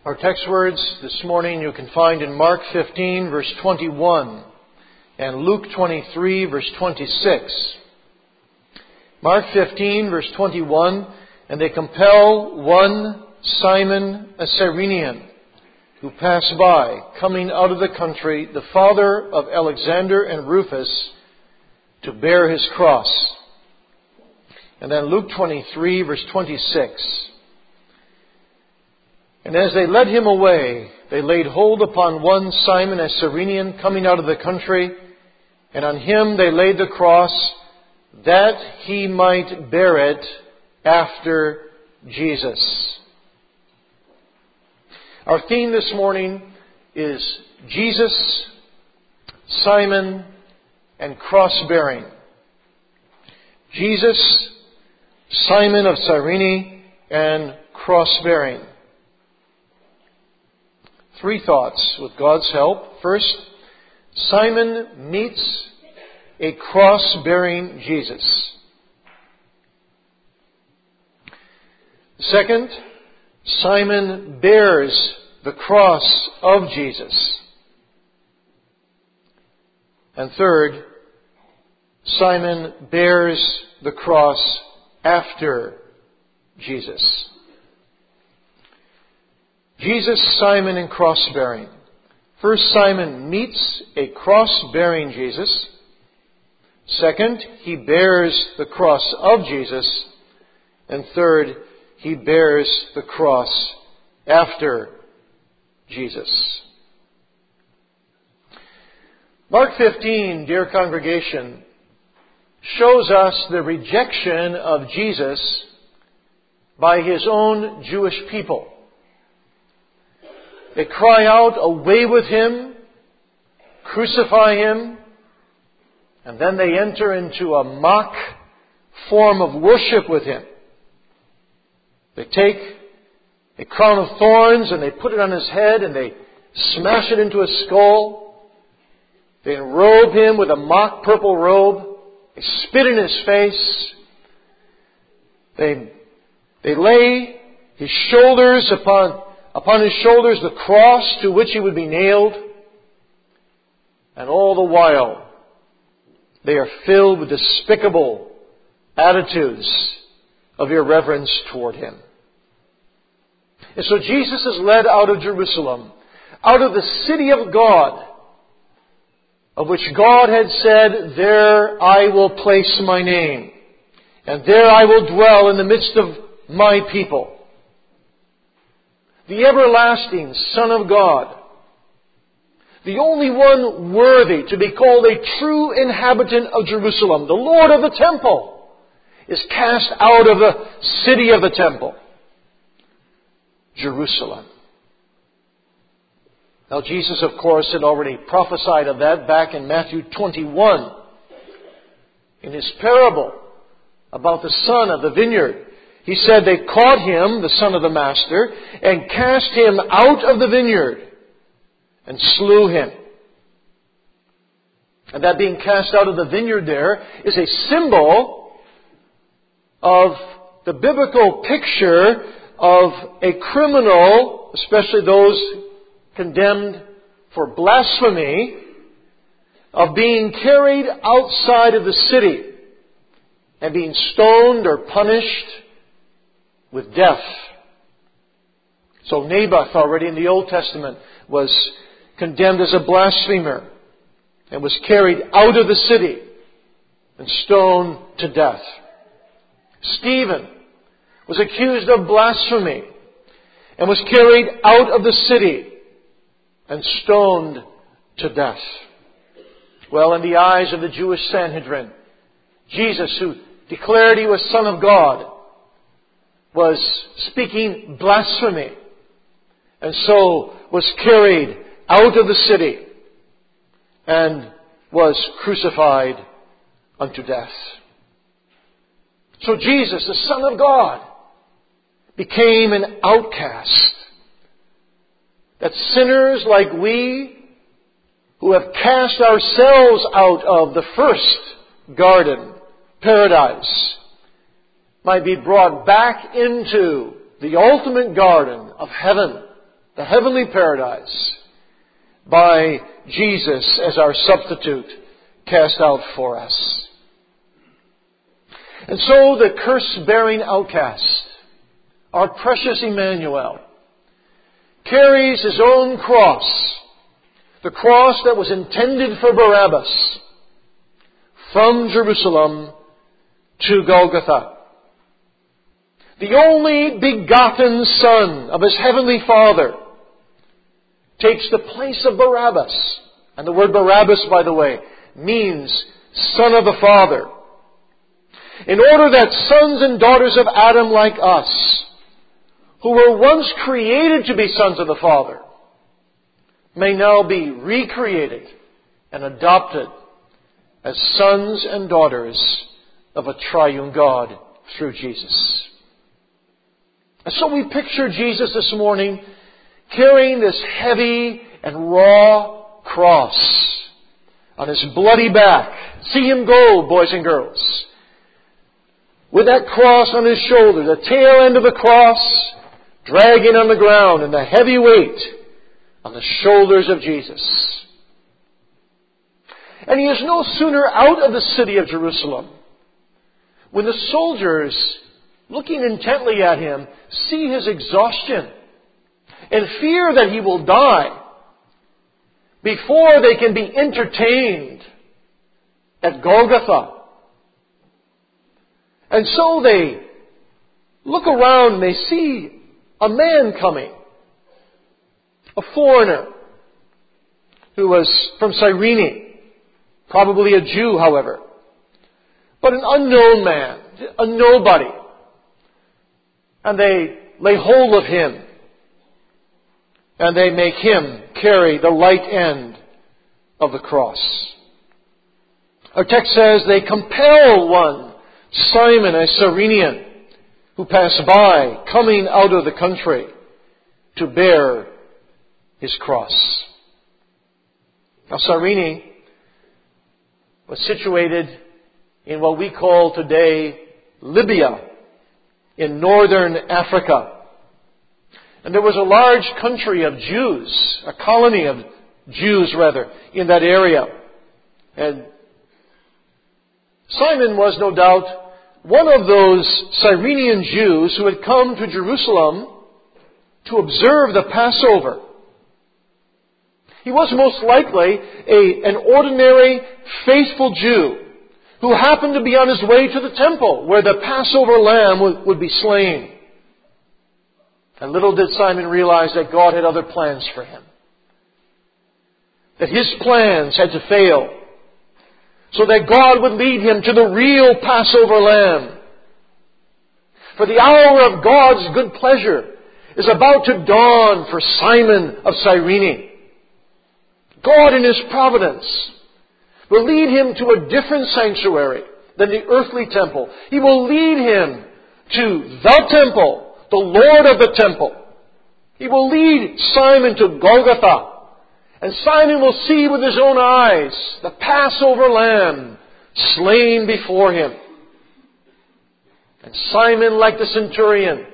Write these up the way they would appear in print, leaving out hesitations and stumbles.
Our text words this morning you can find in Mark 15, verse 21, and Luke 23, verse 26. Mark 15, verse 21, and they compel one Simon, a Cyrenian, who passed by, coming out of the country, the father of Alexander and Rufus, to bear his cross. And then Luke 23, verse 26. And as they led him away, they laid hold upon one Simon, a Cyrenian, coming out of the country, and on him they laid the cross, that he might bear it after Jesus. Our theme this morning is Jesus, Simon, and cross-bearing. Jesus, Simon of Cyrene, and cross-bearing. Three thoughts with God's help. First, Simon meets a cross-bearing Jesus. Second, Simon bears the cross of Jesus. And third, Simon bears the cross after Jesus. Jesus, Simon, and cross-bearing. First, Simon meets a cross-bearing Jesus. Second, he bears the cross of Jesus. And third, he bears the cross after Jesus. Mark 15, dear congregation, shows us the rejection of Jesus by his own Jewish people. They cry out, "Away with him! Crucify him!" And then they enter into a mock form of worship with him. They take a crown of thorns and they put it on his head and they smash it into his skull. They enrobe him with a mock purple robe. They spit in his face. They lay his shoulders upon his shoulders the cross to which he would be nailed. And all the while, they are filled with despicable attitudes of irreverence toward him. And so Jesus is led out of Jerusalem, out of the city of God, of which God had said, "There I will place my name, and there I will dwell in the midst of my people." The everlasting Son of God, the only one worthy to be called a true inhabitant of Jerusalem, the Lord of the temple, is cast out of the city of the temple, Jerusalem. Now Jesus, of course, had already prophesied of that back in Matthew 21, in his parable about the son of the vineyard. He said they caught him, the son of the master, and cast him out of the vineyard and slew him. And that being cast out of the vineyard there is a symbol of the biblical picture of a criminal, especially those condemned for blasphemy, of being carried outside of the city and being stoned or punished with death. So Naboth, already in the Old Testament, was condemned as a blasphemer and was carried out of the city and stoned to death. Stephen was accused of blasphemy and was carried out of the city and stoned to death. Well, in the eyes of the Jewish Sanhedrin, Jesus, who declared he was Son of God, was speaking blasphemy, and so was carried out of the city and was crucified unto death. So Jesus, the Son of God, became an outcast, that sinners like we, who have cast ourselves out of the first garden, paradise, might be brought back into the ultimate garden of heaven the heavenly paradise, by Jesus as our substitute cast out for us. And so the curse-bearing outcast, our precious Emmanuel, carries his own cross, the cross that was intended for Barabbas, from Jerusalem to Golgotha. The only begotten Son of his heavenly Father takes the place of Barabbas. And the word Barabbas, by the way, means son of the Father. In order that sons and daughters of Adam like us, who were once created to be sons of the Father, may now be recreated and adopted as sons and daughters of a triune God through Jesus. And so we picture Jesus this morning carrying this heavy and raw cross on his bloody back. See him go, boys and girls. With that cross on his shoulder, the tail end of the cross dragging on the ground, and the heavy weight on the shoulders of Jesus. And he is no sooner out of the city of Jerusalem when the soldiers, looking intently at him, see his exhaustion and fear that he will die before they can be entertained at Golgotha. And so they look around and they see a man coming, a foreigner who was from Cyrene, probably a Jew, however, but an unknown man, a nobody. And they lay hold of him, and they make him carry the light end of the cross. Our text says they compel one, Simon, a Cyrenian, who passed by, coming out of the country, to bear his cross. Now, Cyrene was situated in what we call today Libya, in northern Africa. And there was a large country of Jews, a colony of Jews rather, in that area. And Simon was no doubt one of those Cyrenian Jews who had come to Jerusalem to observe the Passover. He was most likely an ordinary, faithful Jew who happened to be on his way to the temple where the Passover lamb would be slain. And little did Simon realize that God had other plans for him. That his plans had to fail, so that God would lead him to the real Passover lamb. For the hour of God's good pleasure is about to dawn for Simon of Cyrene. God in His providence will lead him to a different sanctuary than the earthly temple. He will lead him to the temple, the Lord of the temple. He will lead Simon to Golgotha. And Simon will see with his own eyes the Passover lamb slain before him. And Simon, like the centurion,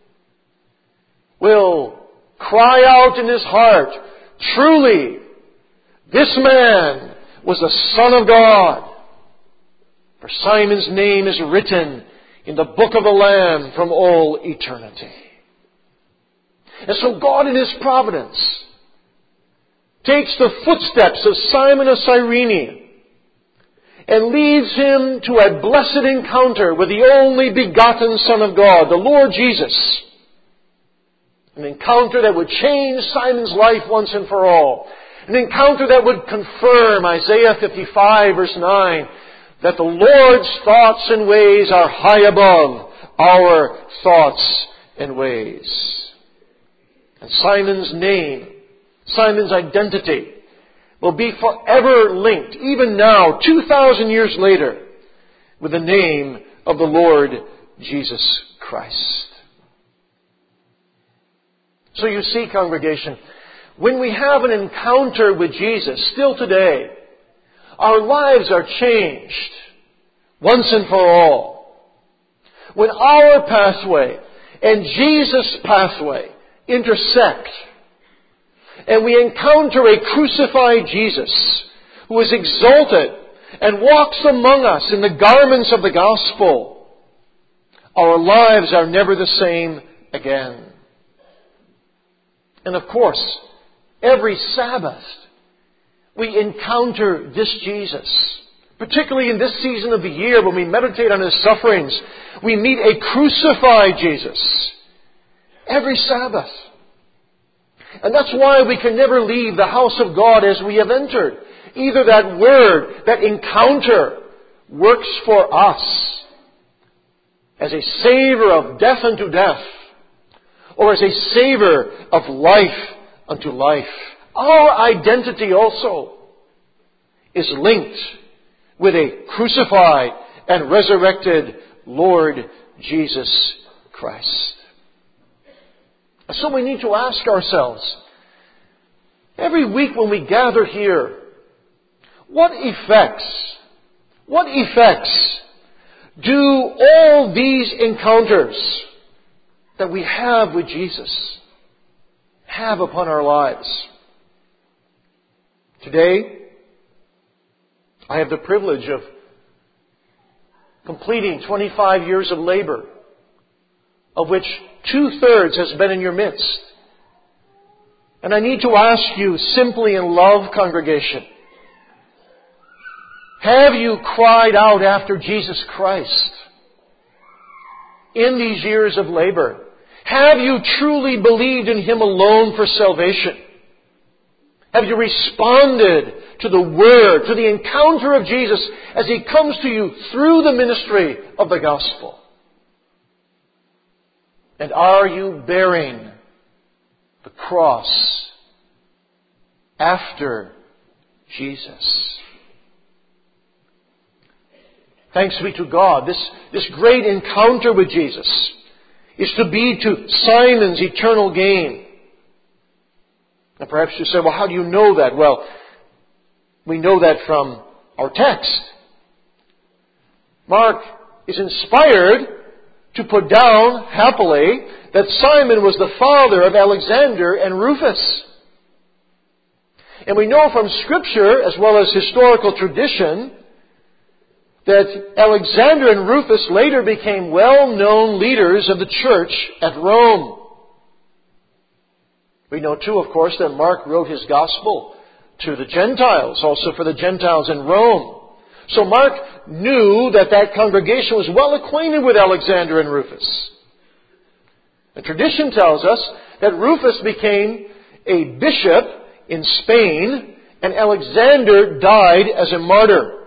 will cry out in his heart, "Truly, this man was the Son of God." For Simon's name is written in the book of the Lamb from all eternity. And so God in His providence takes the footsteps of Simon of Cyrene and leads him to a blessed encounter with the only begotten Son of God, the Lord Jesus. An encounter that would change Simon's life once and for all. An encounter that would confirm Isaiah 55 verse 9, that the Lord's thoughts and ways are high above our thoughts and ways. And Simon's name, Simon's identity, will be forever linked, even now, 2,000 years later, with the name of the Lord Jesus Christ. So you see, congregation, when we have an encounter with Jesus, still today, our lives are changed once and for all. When our pathway and Jesus' pathway intersect, and we encounter a crucified Jesus who is exalted and walks among us in the garments of the gospel, our lives are never the same again. And of course, every Sabbath, we encounter this Jesus. Particularly in this season of the year when we meditate on His sufferings, we meet a crucified Jesus. Every Sabbath. And that's why we can never leave the house of God as we have entered. Either that word, that encounter, works for us as a savor of death unto death, or as a savor of life unto life. Our identity also is linked with a crucified and resurrected Lord Jesus Christ. So we need to ask ourselves, every week when we gather here, what effects do all these encounters that we have with Jesus have upon our lives? Today, I have the privilege of completing 25 years of labor, of which 2/3 has been in your midst. And I need to ask you simply in love, congregation, have you cried out after Jesus Christ in these years of labor? Have you truly believed in Him alone for salvation? Have you responded to the Word, to the encounter of Jesus as He comes to you through the ministry of the gospel? And are you bearing the cross after Jesus? Thanks be to God. This great encounter with Jesus is to be to Simon's eternal gain. And perhaps you say, well, how do you know that? Well, we know that from our text. Mark is inspired to put down, happily, that Simon was the father of Alexander and Rufus. And we know from Scripture, as well as historical tradition, that Alexander and Rufus later became well-known leaders of the church at Rome. We know too, of course, that Mark wrote his gospel to the Gentiles, also for the Gentiles in Rome. So Mark knew that congregation was well acquainted with Alexander and Rufus. And tradition tells us that Rufus became a bishop in Spain, and Alexander died as a martyr.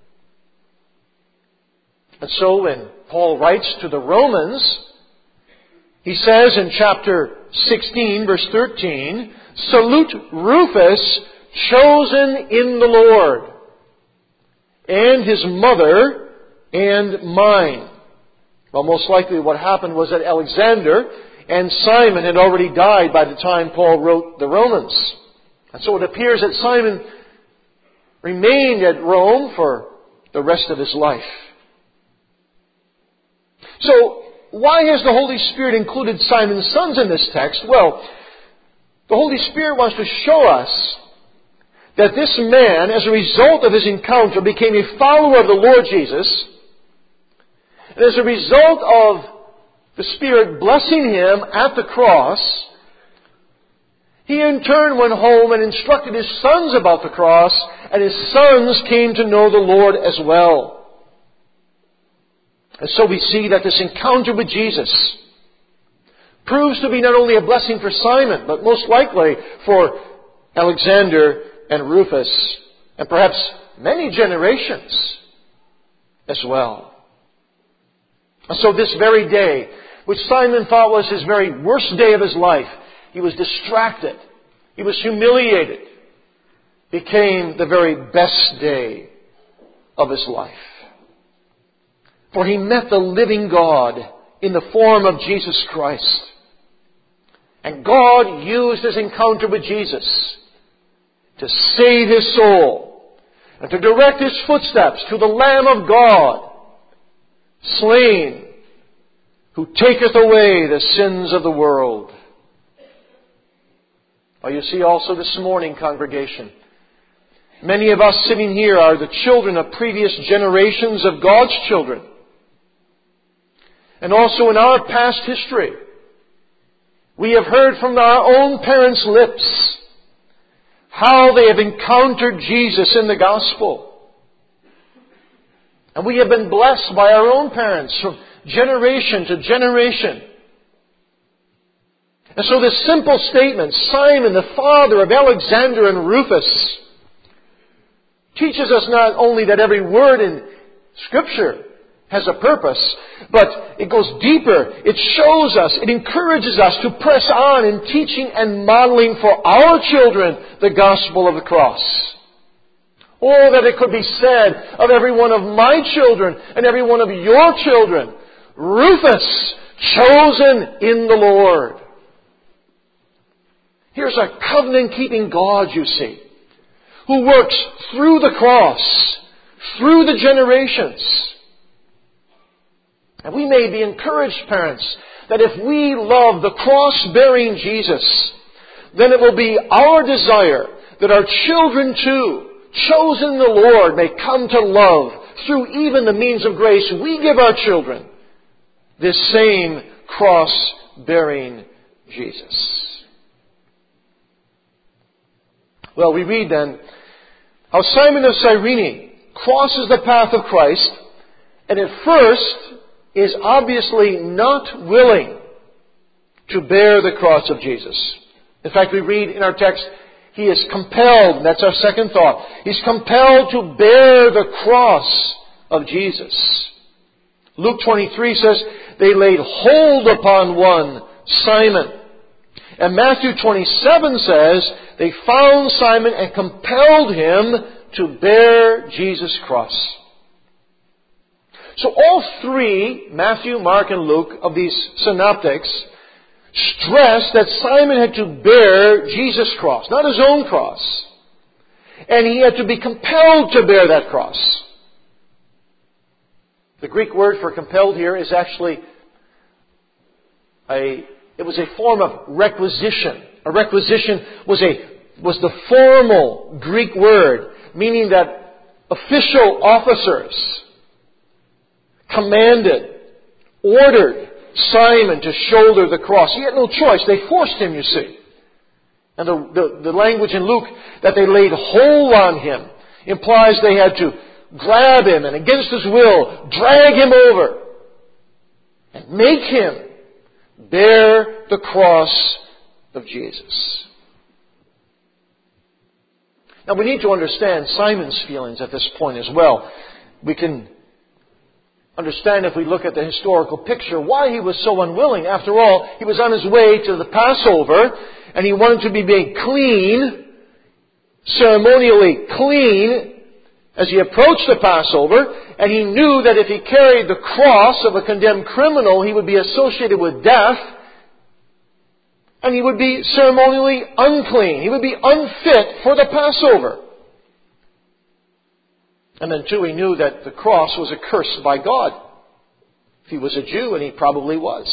And so when Paul writes to the Romans, he says in chapter 16, verse 13, "Salute Rufus, chosen in the Lord, and his mother and mine." Well, most likely what happened was that Alexander and Simon had already died by the time Paul wrote the Romans. And so it appears that Simon remained at Rome for the rest of his life. So, why has the Holy Spirit included Simon's sons in this text? Well, the Holy Spirit wants to show us that this man, as a result of his encounter, became a follower of the Lord Jesus. And as a result of the Spirit blessing him at the cross, he in turn went home and instructed his sons about the cross, and his sons came to know the Lord as well. And so we see that this encounter with Jesus proves to be not only a blessing for Simon, but most likely for Alexander and Rufus, and perhaps many generations as well. And so this very day, which Simon thought was his very worst day of his life, he was distracted, he was humiliated, became the very best day of his life. For he met the living God in the form of Jesus Christ. And God used his encounter with Jesus to save his soul and to direct his footsteps to the Lamb of God, slain, who taketh away the sins of the world. Well, you see also this morning, congregation, many of us sitting here are the children of previous generations of God's children. And also in our past history, we have heard from our own parents' lips how they have encountered Jesus in the gospel. And we have been blessed by our own parents from generation to generation. And so this simple statement, Simon, the father of Alexander and Rufus, teaches us not only that every word in Scripture has a purpose, but it goes deeper. It shows us, it encourages us to press on in teaching and modeling for our children the gospel of the cross. Oh, that it could be said of every one of my children and every one of your children, Rufus, chosen in the Lord. Here's a covenant-keeping God, you see, who works through the cross, through the generations. And we may be encouraged, parents, that if we love the cross-bearing Jesus, then it will be our desire that our children too, chosen in the Lord, may come to love, through even the means of grace we give our children, this same cross-bearing Jesus. Well, we read then how Simon of Cyrene crosses the path of Christ, and at first is obviously not willing to bear the cross of Jesus. In fact, we read in our text, he is compelled, that's our second thought, he's compelled to bear the cross of Jesus. Luke 23 says, they laid hold upon one, Simon. And Matthew 27 says, they found Simon and compelled him to bear Jesus' cross. So all three, Matthew, Mark, and Luke, of these synoptics, stress that Simon had to bear Jesus' cross, not his own cross. And he had to be compelled to bear that cross. The Greek word for compelled here is actually it was a form of requisition. A requisition was the formal Greek word, meaning that official officers commanded, ordered Simon to shoulder the cross. He had no choice. They forced him, you see. And the language in Luke that they laid hold on him implies they had to grab him and against his will drag him over and make him bear the cross of Jesus. Now we need to understand Simon's feelings at this point as well. We can understand if we look at the historical picture why he was so unwilling. After all, he was on his way to the Passover and he wanted to be made clean, ceremonially clean, as he approached the Passover, and he knew that if he carried the cross of a condemned criminal, he would be associated with death, and he would be ceremonially unclean. He would be unfit for the Passover. And then too, he knew that the cross was accursed by God. If he was a Jew, and he probably was.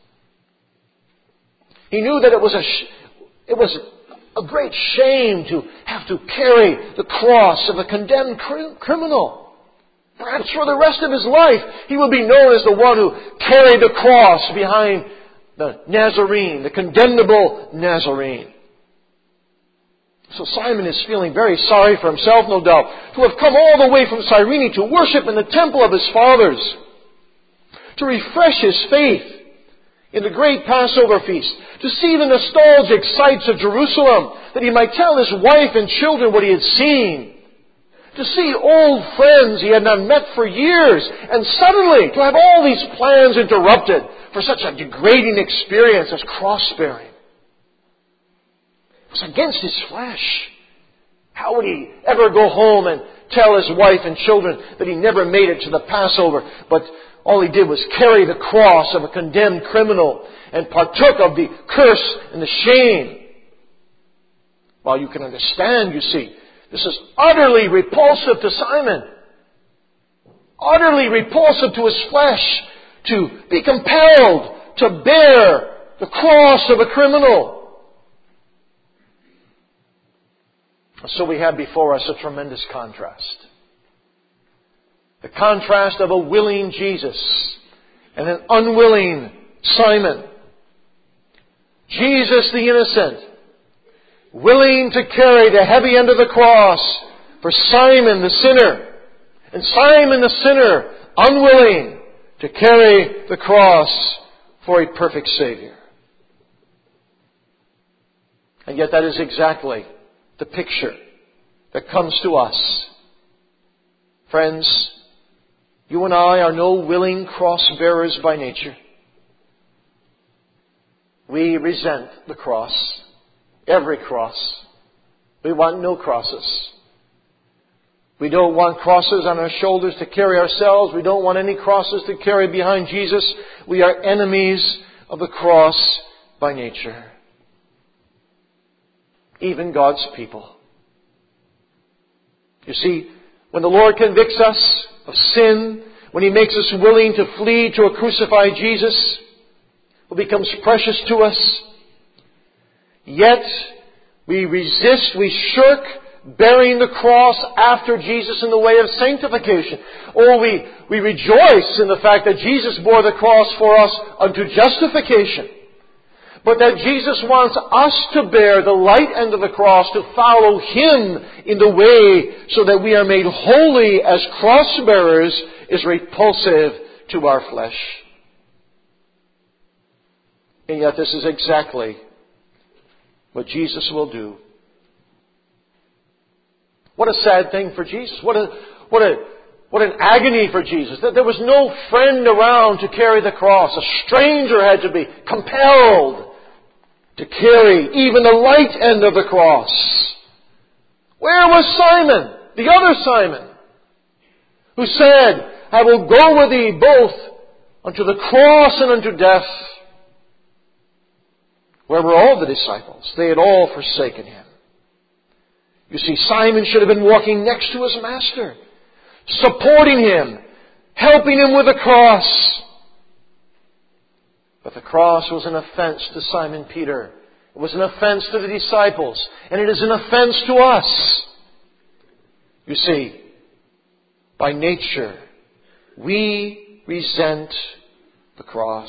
He knew that it was a great shame to have to carry the cross of a condemned criminal. Perhaps for the rest of his life, he would be known as the one who carried the cross behind the Nazarene, the condemnable Nazarene. So Simon is feeling very sorry for himself, no doubt, to have come all the way from Cyrene to worship in the temple of his fathers, to refresh his faith in the great Passover feast, to see the nostalgic sights of Jerusalem, that he might tell his wife and children what he had seen, to see old friends he had not met for years, and suddenly to have all these plans interrupted for such a degrading experience as cross-bearing. It was against his flesh. How would he ever go home and tell his wife and children that he never made it to the Passover, but all he did was carry the cross of a condemned criminal and partook of the curse and the shame? Well, you can understand, you see, this is utterly repulsive to Simon. Utterly repulsive to his flesh to be compelled to bear the cross of a criminal. So we have before us a tremendous contrast. The contrast of a willing Jesus and an unwilling Simon. Jesus the innocent, willing to carry the heavy end of the cross for Simon the sinner. And Simon the sinner, unwilling to carry the cross for a perfect Savior. And yet that is exactly the picture that comes to us. Friends, you and I are no willing cross bearers by nature. We resent the cross. Every cross. We want no crosses. We don't want crosses on our shoulders to carry ourselves. We don't want any crosses to carry behind Jesus. We are enemies of the cross by nature. Even God's people. You see, when the Lord convicts us of sin, when He makes us willing to flee to a crucified Jesus, who becomes precious to us, yet we resist, we shirk bearing the cross after Jesus in the way of sanctification. Or we rejoice in the fact that Jesus bore the cross for us unto justification. But that Jesus wants us to bear the light end of the cross, to follow Him in the way so that we are made holy as cross bearers, is repulsive to our flesh. And yet this is exactly what Jesus will do. What a sad thing for Jesus. What an agony for Jesus. That there was no friend around to carry the cross. A stranger had to be compelled to carry even the light end of the cross. Where was Simon, the other Simon, who said, I will go with thee both unto the cross and unto death? Where were all the disciples? They had all forsaken Him. You see, Simon should have been walking next to his Master, supporting Him, helping Him with the cross. But the cross was an offense to Simon Peter. It was an offense to the disciples. And it is an offense to us. You see, by nature, we resent the cross.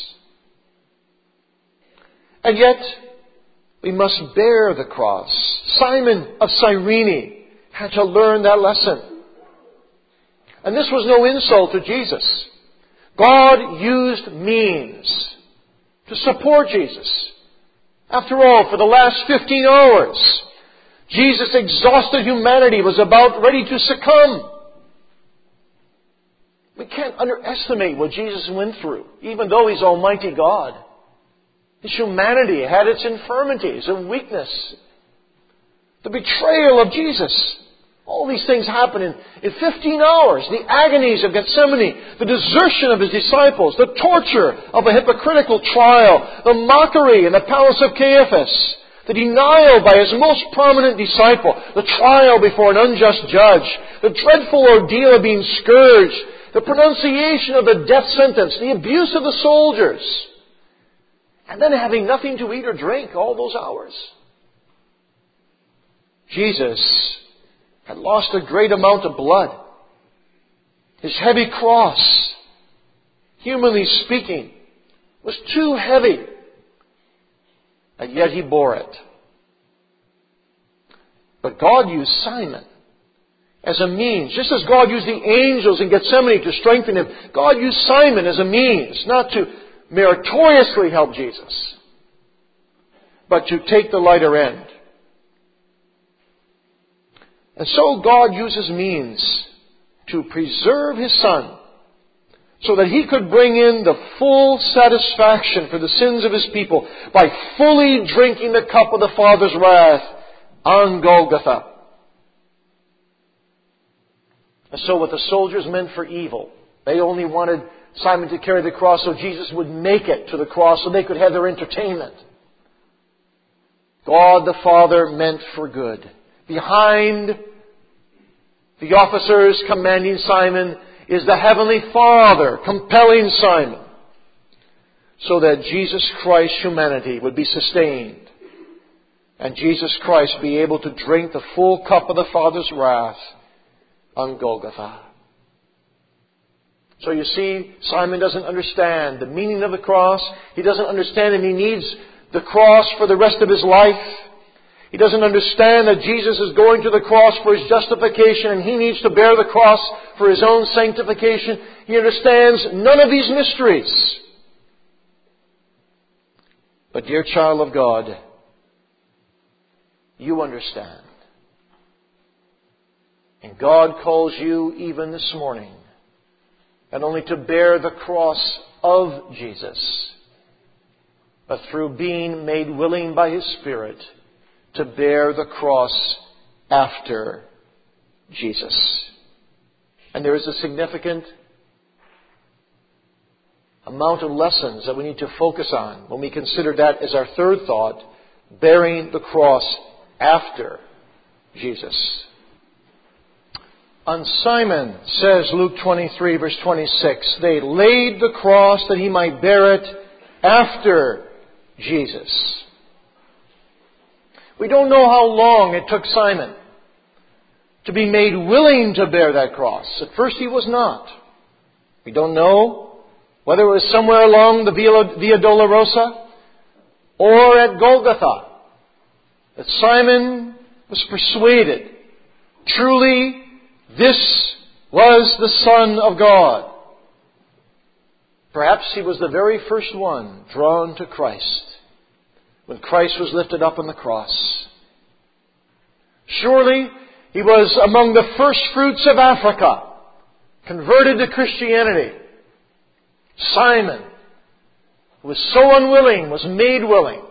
And yet, we must bear the cross. Simon of Cyrene had to learn that lesson. And this was no insult to Jesus. God used means to support Jesus. After all, for the last 15 hours, Jesus' exhausted humanity was about ready to succumb. We can't underestimate what Jesus went through, even though He's Almighty God. His humanity had its infirmities and weakness. The betrayal of Jesus. All these things happen in 15 hours. The agonies of Gethsemane, the desertion of His disciples, the torture of a hypocritical trial, the mockery in the palace of Caiaphas, the denial by His most prominent disciple, the trial before an unjust judge, the dreadful ordeal of being scourged, the pronunciation of the death sentence, the abuse of the soldiers, and then having nothing to eat or drink all those hours. Jesus had lost a great amount of blood. His heavy cross, humanly speaking, was too heavy. And yet He bore it. But God used Simon as a means. Just as God used the angels in Gethsemane to strengthen him, God used Simon as a means, not to meritoriously help Jesus, but to take the lighter end. And so God uses means to preserve His Son so that He could bring in the full satisfaction for the sins of His people by fully drinking the cup of the Father's wrath on Golgotha. And so what the soldiers meant for evil, they only wanted Simon to carry the cross so Jesus would make it to the cross so they could have their entertainment. God the Father meant for good. Behind the officers commanding Simon is the Heavenly Father compelling Simon so that Jesus Christ's humanity would be sustained and Jesus Christ be able to drink the full cup of the Father's wrath on Golgotha. So you see, Simon doesn't understand the meaning of the cross. He doesn't understand and he needs the cross for the rest of his life. He doesn't understand that Jesus is going to the cross for his justification and he needs to bear the cross for his own sanctification. He understands none of these mysteries. But dear child of God, you understand. And God calls you even this morning not only to bear the cross of Jesus, but through being made willing by His Spirit to bear the cross after Jesus. And there is a significant amount of lessons that we need to focus on when we consider that as our third thought, bearing the cross after Jesus. On Simon, says Luke 23, verse 26, they laid the cross that he might bear it after Jesus. We don't know how long it took Simon to be made willing to bear that cross. At first he was not. We don't know whether it was somewhere along the Via Dolorosa or at Golgotha that Simon was persuaded. Truly, this was the Son of God. Perhaps he was the very first one drawn to Christ when Christ was lifted up on the cross. Surely he was among the first fruits of Africa, converted to Christianity. Simon, who was so unwilling, was made willing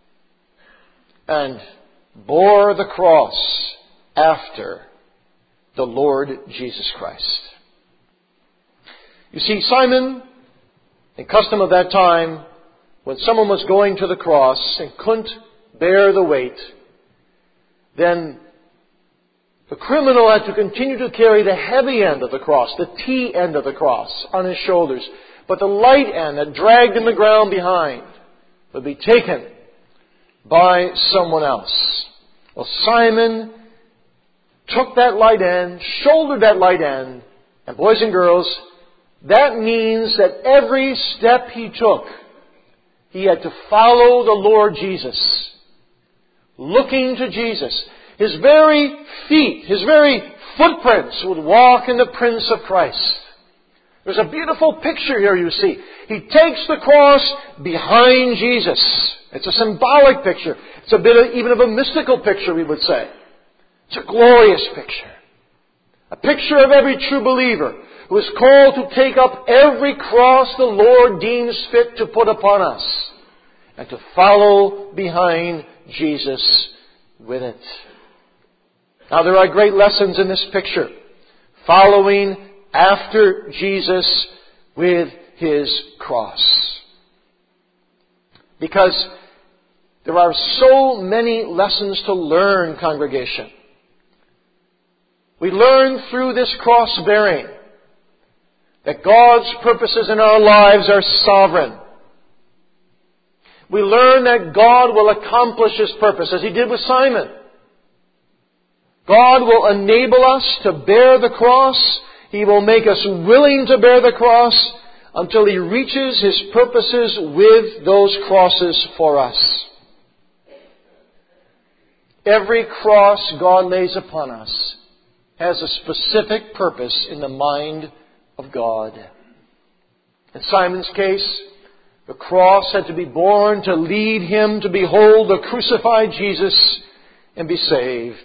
and bore the cross after the Lord Jesus Christ. You see, Simon, the custom of that time, when someone was going to the cross and couldn't bear the weight, then the criminal had to continue to carry the heavy end of the cross, the T end of the cross, on his shoulders. But the light end that dragged in the ground behind would be taken by someone else. Well, Simon took that light end, shouldered that light end, and boys and girls, that means that every step he took, he had to follow the Lord Jesus, looking to Jesus. His very feet, his very footprints would walk in the Prince of Christ. There's a beautiful picture here, you see. He takes the cross behind Jesus. It's a symbolic picture. It's a bit even of a mystical picture, we would say. It's a glorious picture. A picture of every true believer who is called to take up every cross the Lord deems fit to put upon us and to follow behind Jesus with it. Now, there are great lessons in this picture. Following after Jesus with His cross. Because there are so many lessons to learn, congregation. We learn through this cross bearing that God's purposes in our lives are sovereign. We learn that God will accomplish His purpose, as He did with Simon. God will enable us to bear the cross. He will make us willing to bear the cross until He reaches His purposes with those crosses for us. Every cross God lays upon us has a specific purpose in the mind of God. In Simon's case, the cross had to be borne to lead him to behold the crucified Jesus and be saved.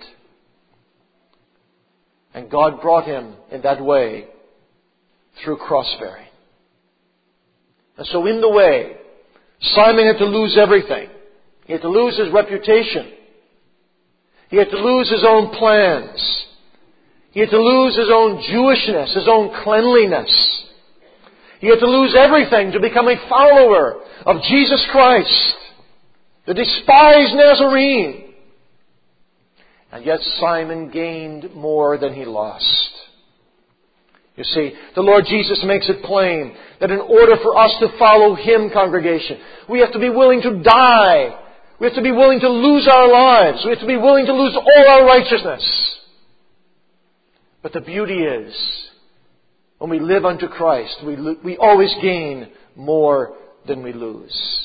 And God brought him in that way through cross-bearing. And so in the way, Simon had to lose everything. He had to lose his reputation. He had to lose his own plans. He had to lose his own Jewishness, his own cleanliness. He had to lose everything to become a follower of Jesus Christ, the despised Nazarene. And yet Simon gained more than he lost. You see, the Lord Jesus makes it plain that in order for us to follow Him, congregation, we have to be willing to die. We have to be willing to lose our lives. We have to be willing to lose all our righteousness. But the beauty is, when we live unto Christ, we always gain more than we lose.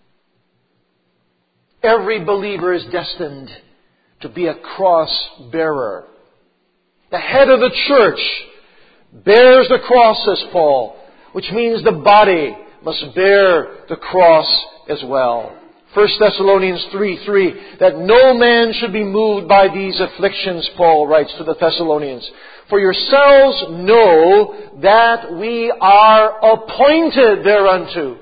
Every believer is destined to be a cross bearer. The head of the church bears the cross, says Paul, which means the body must bear the cross as well. 1 Thessalonians 3:3, that no man should be moved by these afflictions, Paul writes to the Thessalonians. For yourselves know that we are appointed thereunto.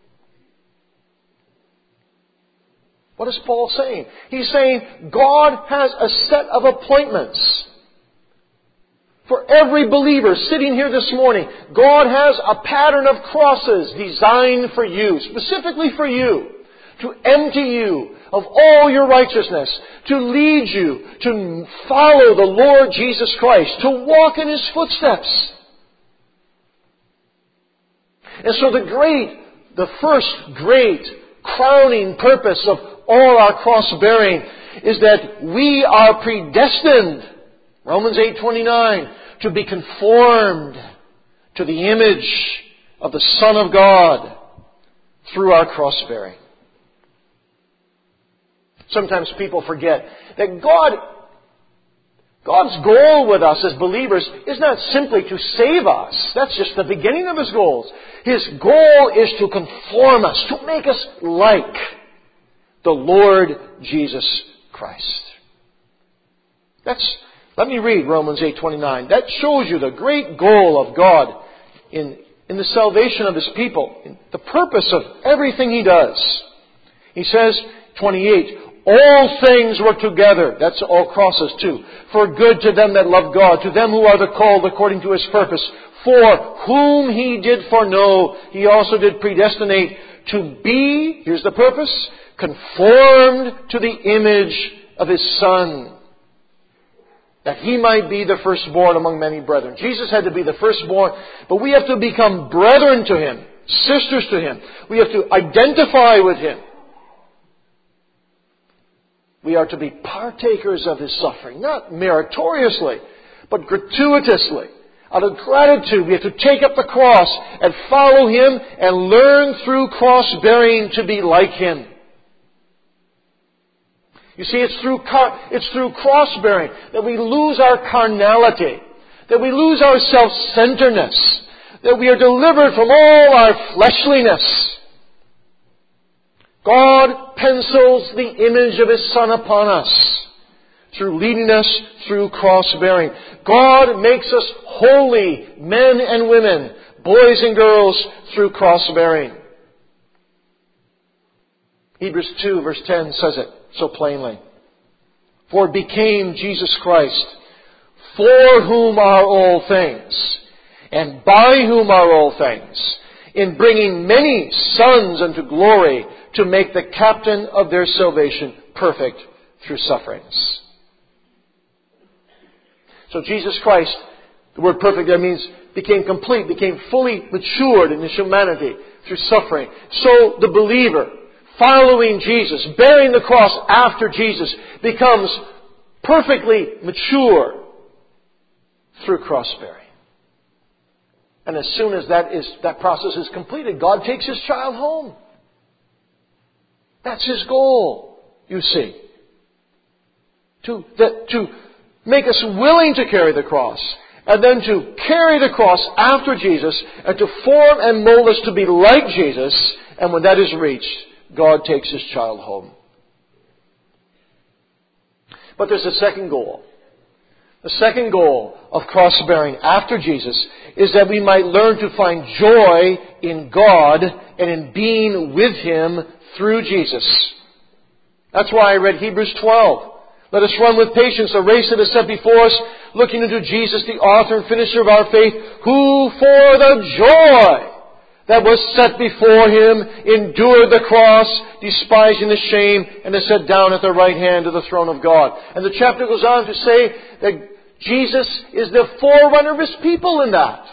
What is Paul saying? He's saying God has a set of appointments. For every believer sitting here this morning, God has a pattern of crosses designed for you, specifically for you, to empty you of all your righteousness, to lead you to follow the Lord Jesus Christ, to walk in His footsteps. And so the first great crowning purpose of all our cross-bearing is that we are predestined, Romans 8:29, to be conformed to the image of the Son of God through our cross-bearing. Sometimes people forget that God's goal with us as believers is not simply to save us. That's just the beginning of His goals. His goal is to conform us, to make us like the Lord Jesus Christ. Let me read Romans 8:29. That shows you the great goal of God in the salvation of His people, the purpose of everything He does. He says, 28, all things work together, that's all crosses too, for good to them that love God, to them who are the called according to His purpose. For whom He did foreknow, He also did predestinate to be, here's the purpose, conformed to the image of His Son, that He might be the firstborn among many brethren. Jesus had to be the firstborn, but we have to become brethren to Him, sisters to Him. We have to identify with Him. We are to be partakers of His suffering, not meritoriously, but gratuitously. Out of gratitude, we have to take up the cross and follow Him and learn through cross-bearing to be like Him. You see, it's through cross-bearing that we lose our carnality, that we lose our self-centeredness, that we are delivered from all our fleshliness. God pencils the image of His Son upon us through leading us through cross-bearing. God makes us holy men and women, boys and girls, through cross-bearing. Hebrews 2 verse 10 says it so plainly. For it became Jesus Christ, for whom are all things, and by whom are all things, in bringing many sons unto glory, to make the captain of their salvation perfect through sufferings. So Jesus Christ, the word perfect there means became complete, became fully matured in His humanity through suffering. So the believer, following Jesus, bearing the cross after Jesus, becomes perfectly mature through cross-bearing. And as soon as that process is completed, God takes His child home. That's His goal, you see. To make us willing to carry the cross, and then to carry the cross after Jesus, and to form and mold us to be like Jesus, and when that is reached, God takes His child home. But there's a second goal. The second goal of cross-bearing after Jesus is that we might learn to find joy in God and in being with Him through Jesus. That's why I read Hebrews 12. Let us run with patience the race that is set before us, looking unto Jesus, the author and finisher of our faith, who for the joy that was set before Him endured the cross, despising the shame, and is set down at the right hand of the throne of God. And the chapter goes on to say that Jesus is the forerunner of His people in that.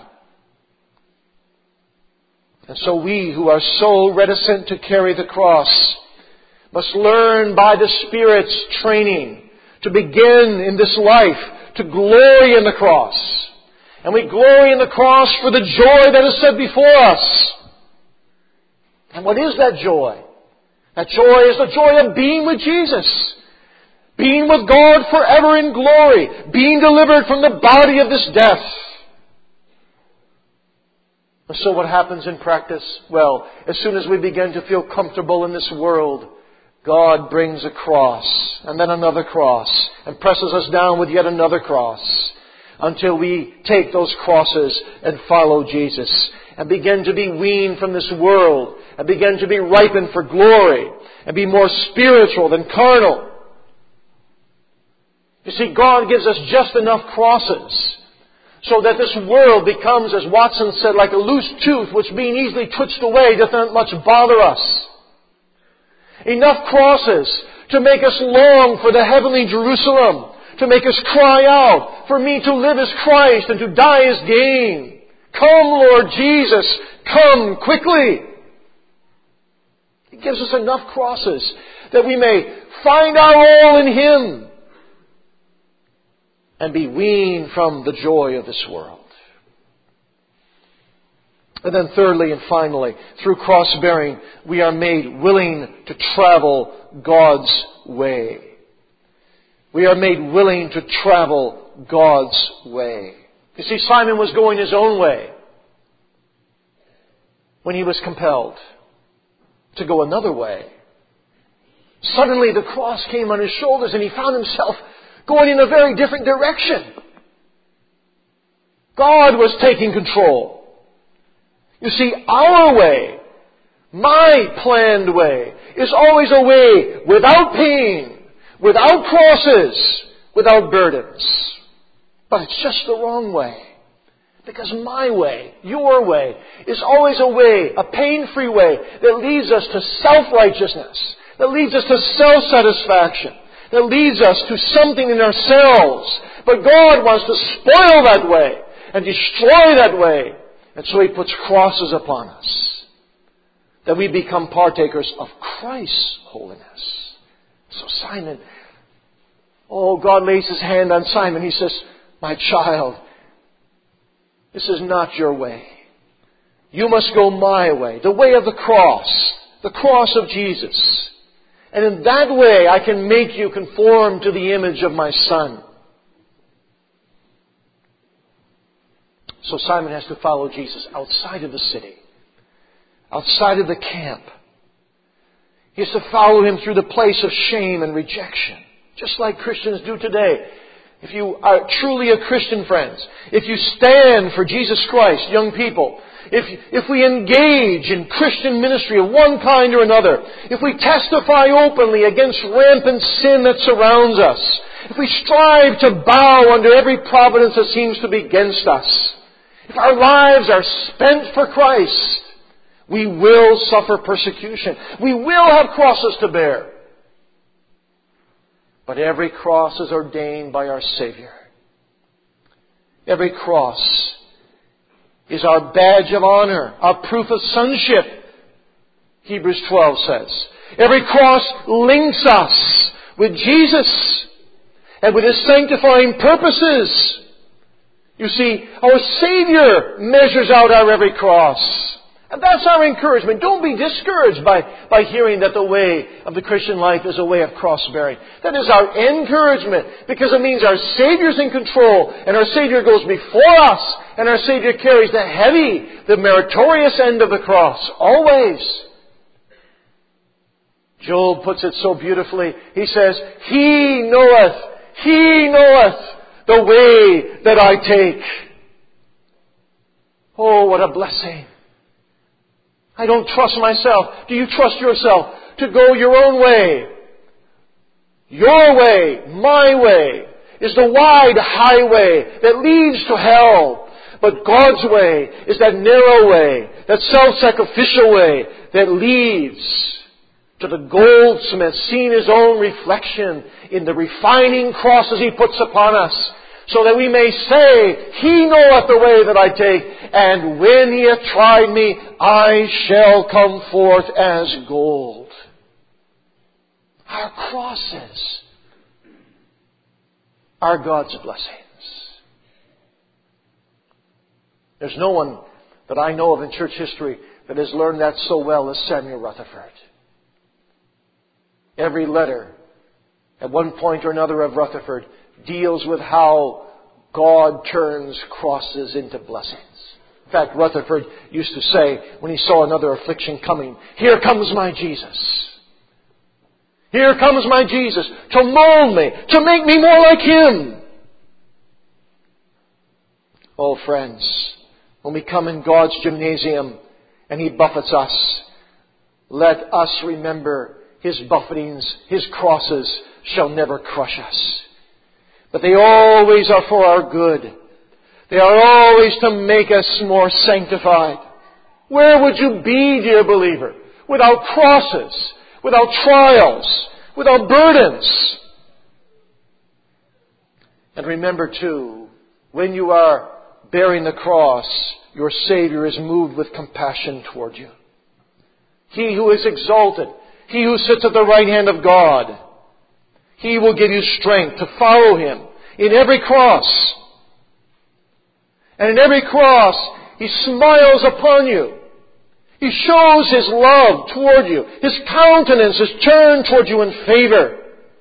And so we who are so reticent to carry the cross must learn by the Spirit's training to begin in this life to glory in the cross. And we glory in the cross for the joy that is set before us. And what is that joy? That joy is the joy of being with Jesus. Being with God forever in glory. Being delivered from the body of this death. And so what happens in practice? Well, as soon as we begin to feel comfortable in this world, God brings a cross, and then another cross, and presses us down with yet another cross, until we take those crosses and follow Jesus, and begin to be weaned from this world, and begin to be ripened for glory, and be more spiritual than carnal. You see, God gives us just enough crosses, so that this world becomes, as Watson said, like a loose tooth which being easily twitched away does not much bother us. Enough crosses to make us long for the heavenly Jerusalem, to make us cry out, for me to live as Christ and to die as gain. Come, Lord Jesus, come quickly. He gives us enough crosses that we may find our all in Him and be weaned from the joy of this world. And then thirdly and finally, through cross-bearing, we are made willing to travel God's way. We are made willing to travel God's way. You see, Simon was going his own way when he was compelled to go another way. Suddenly the cross came on his shoulders and he found himself going in a very different direction. God was taking control. You see, our way, my planned way, is always a way without pain, without crosses, without burdens. But it's just the wrong way. Because my way, your way, is always a way, a pain-free way, that leads us to self-righteousness, that leads us to self-satisfaction, that leads us to something in ourselves. But God wants to spoil that way and destroy that way. And so He puts crosses upon us, that we become partakers of Christ's holiness. So Simon, God lays His hand on Simon. He says, my child, this is not your way. You must go my way, the way of the cross of Jesus. And in that way I can make you conform to the image of my Son. So Simon has to follow Jesus outside of the city, outside of the camp. He has to follow Him through the place of shame and rejection, just like Christians do today. If you are truly a Christian, friends, if you stand for Jesus Christ, young people, if we engage in Christian ministry of one kind or another, if we testify openly against rampant sin that surrounds us, if we strive to bow under every providence that seems to be against us, if our lives are spent for Christ, we will suffer persecution. We will have crosses to bear. But every cross is ordained by our Savior. Every cross is our badge of honor, our proof of sonship, Hebrews 12 says. Every cross links us with Jesus and with His sanctifying purposes. You see, our Savior measures out our every cross. And that's our encouragement. Don't be discouraged by hearing that the way of the Christian life is a way of cross-bearing. That is our encouragement, because it means our Savior's in control, and our Savior goes before us, and our Savior carries the meritorious end of the cross, always. Job puts it so beautifully. He says, He knoweth the way that I take. Oh, what a blessing. I don't trust myself. Do you trust yourself to go your own way? Your way, my way, is the wide highway that leads to hell. But God's way is that narrow way, that self-sacrificial way that leads to the goldsmith seeing his own reflection in the refining crosses He puts upon us, so that we may say, He knoweth the way that I take, and when He hath tried me, I shall come forth as gold. Our crosses are God's blessings. There's no one that I know of in church history that has learned that so well as Samuel Rutherford. Every letter, at one point or another of Rutherford, deals with how God turns crosses into blessings. In fact, Rutherford used to say, when he saw another affliction coming, "Here comes my Jesus. Here comes my Jesus to mold me, to make me more like Him." Oh, friends, when we come in God's gymnasium and He buffets us, let us remember His buffetings, His crosses shall never crush us. But they always are for our good. They are always to make us more sanctified. Where would you be, dear believer, without crosses, without trials, without burdens? And remember too, when you are bearing the cross, your Savior is moved with compassion toward you. He who is exalted, He who sits at the right hand of God, He will give you strength to follow Him in every cross. And in every cross, He smiles upon you. He shows His love toward you. His countenance is turned toward you in favor.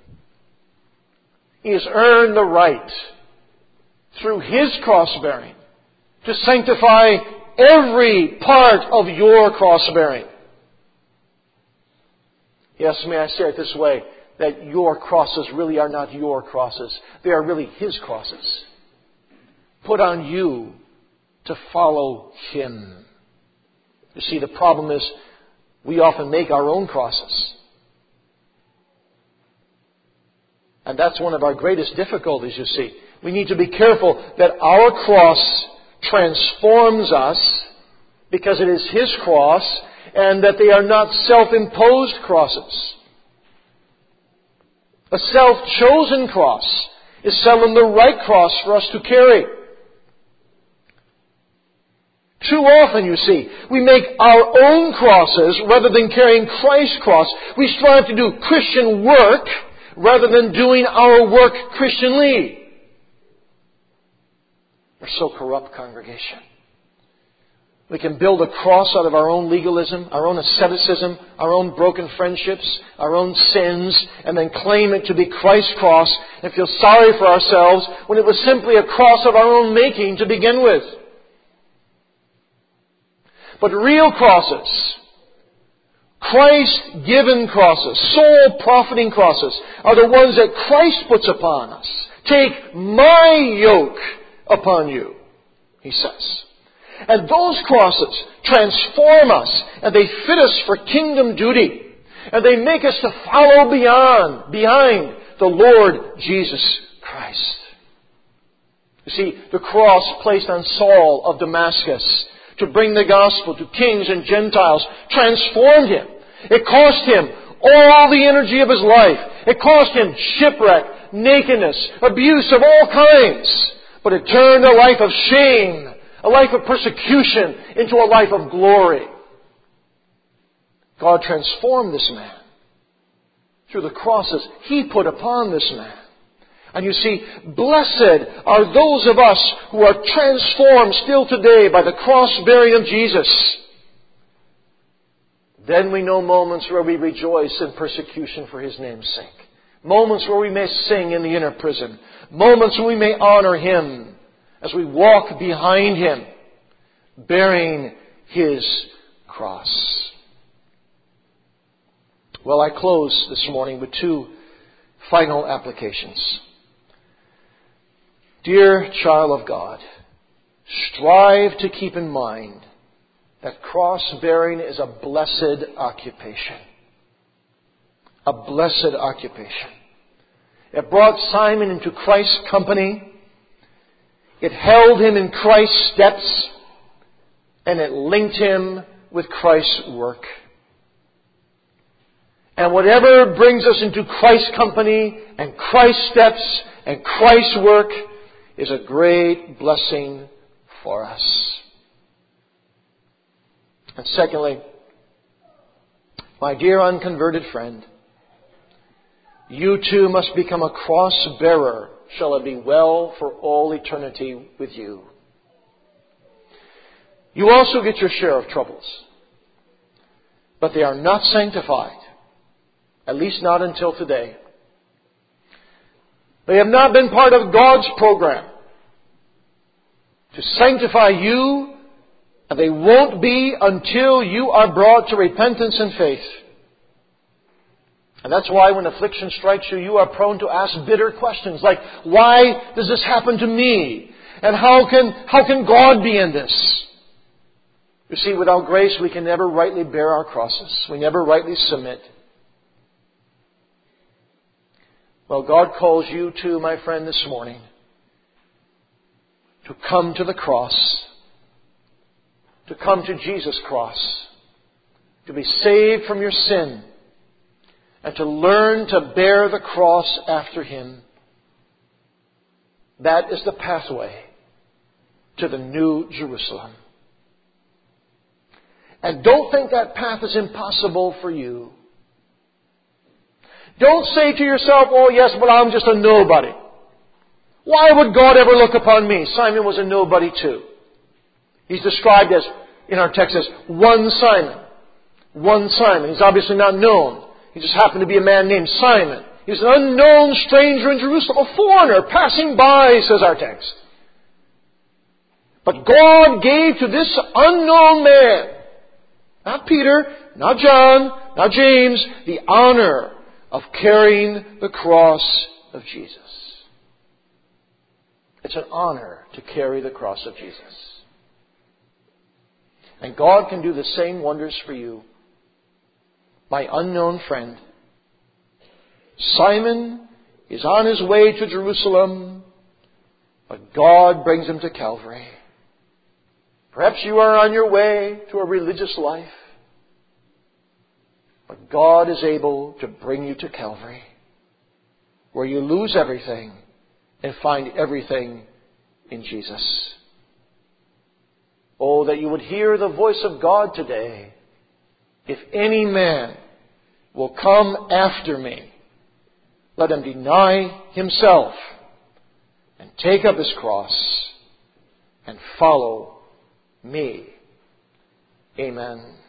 He has earned the right, through His cross-bearing, to sanctify every part of your cross-bearing. Yes, may I say it this way, that your crosses really are not your crosses. They are really His crosses, put on you to follow Him. You see, the problem is we often make our own crosses. And that's one of our greatest difficulties, you see. We need to be careful that our cross transforms us because it is His cross, and that they are not self-imposed crosses. A self-chosen cross is seldom the right cross for us to carry. Too often, you see, we make our own crosses rather than carrying Christ's cross. We strive to do Christian work rather than doing our work Christianly. We're so corrupt, congregation. We can build a cross out of our own legalism, our own asceticism, our own broken friendships, our own sins, and then claim it to be Christ's cross and feel sorry for ourselves when it was simply a cross of our own making to begin with. But real crosses, Christ-given crosses, soul-profiting crosses, are the ones that Christ puts upon us. Take my yoke upon you, He says. And those crosses transform us, and they fit us for kingdom duty. And they make us to follow behind the Lord Jesus Christ. You see, the cross placed on Saul of Damascus to bring the gospel to kings and Gentiles transformed him. It cost him all the energy of his life. It cost him shipwreck, nakedness, abuse of all kinds. But it turned a life of shame, a life of persecution, into a life of glory. God transformed this man through the crosses He put upon this man. And you see, blessed are those of us who are transformed still today by the cross-bearing of Jesus. Then we know moments where we rejoice in persecution for His name's sake. Moments where we may sing in the inner prison. Moments when we may honor Him as we walk behind Him, bearing His cross. Well, I close this morning with two final applications. Dear child of God, strive to keep in mind that cross-bearing is a blessed occupation. A blessed occupation. It brought Simon into Christ's company. It held him in Christ's steps. And it linked him with Christ's work. And whatever brings us into Christ's company and Christ's steps and Christ's work is a great blessing for us. And secondly, my dear unconverted friend, You too must become a cross bearer, shall it be well for all eternity with you. You also get your share of troubles, but they are not sanctified, at least not until today. They have not been part of God's program to sanctify you, and they won't be until you are brought to repentance and faith. And that's why when affliction strikes you, you are prone to ask bitter questions like, why does this happen to me? And how can God be in this? You see, without grace, we can never rightly bear our crosses. We never rightly submit. Well, God calls you too, my friend, this morning to come to the cross, to come to Jesus' cross, to be saved from your sin, and to learn to bear the cross after Him. That is the pathway to the New Jerusalem. And don't think that path is impossible for you. Don't say to yourself, oh yes, but I'm just a nobody. Why would God ever look upon me? Simon was a nobody too. He's described as, in our text, as one Simon. One Simon. He's obviously not known. He just happened to be a man named Simon. He was an unknown stranger in Jerusalem, a foreigner passing by, says our text. But God gave to this unknown man, not Peter, not John, not James, the honor of carrying the cross of Jesus. It's an honor to carry the cross of Jesus. And God can do the same wonders for you. My unknown friend, Simon is on his way to Jerusalem, but God brings him to Calvary. Perhaps you are on your way to a religious life, but God is able to bring you to Calvary, where you lose everything and find everything in Jesus. Oh, that you would hear the voice of God today. If any man will come after me, let him deny himself and take up his cross and follow me. Amen.